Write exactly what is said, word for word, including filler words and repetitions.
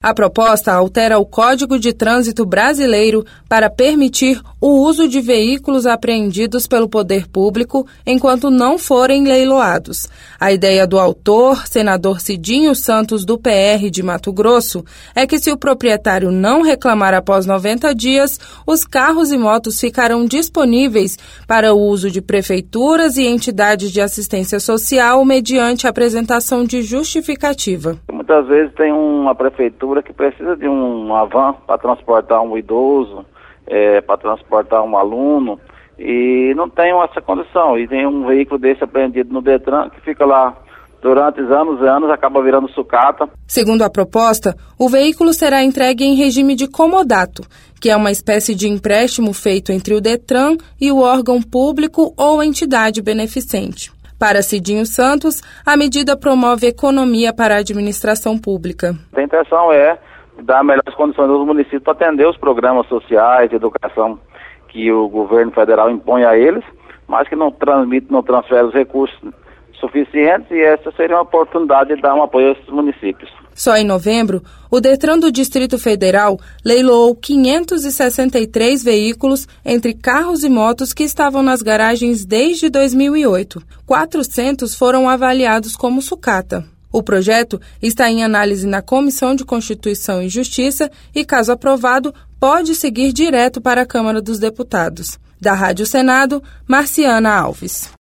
A proposta altera o Código de Trânsito Brasileiro para permitir o uso de veículos apreendidos pelo poder público enquanto não forem leiloados. A ideia do autor, senador Cidinho Santos, do P R de Mato Grosso, é que se o proprietário não reclamar após noventa dias, os carros e motos ficarão disponíveis para o uso de prefeituras e entidades de assistência social mediante a apresentação de justificativa. Muitas vezes tem uma prefeitura que precisa de uma van para transportar um idoso, é, para transportar um aluno, e não tem essa condição. E tem um veículo desse apreendido no Detran que fica lá durante anos e anos, acaba virando sucata. Segundo a proposta, o veículo será entregue em regime de comodato, que é uma espécie de empréstimo feito entre o Detran e o órgão público ou entidade beneficente. Para Cidinho Santos, a medida promove economia para a administração pública. A intenção é dar melhores condições aos municípios para atender os programas sociais, de educação que o governo federal impõe a eles, mas que não transmite, não transfere os recursos suficientes, e essa seria uma oportunidade de dar um apoio a esses municípios. Só em novembro, o Detran do Distrito Federal leiloou quinhentos e sessenta e três veículos entre carros e motos que estavam nas garagens desde dois mil e oito. quatrocentos foram avaliados como sucata. O projeto está em análise na Comissão de Constituição e Justiça e, caso aprovado, pode seguir direto para a Câmara dos Deputados. Da Rádio Senado, Marciana Alves.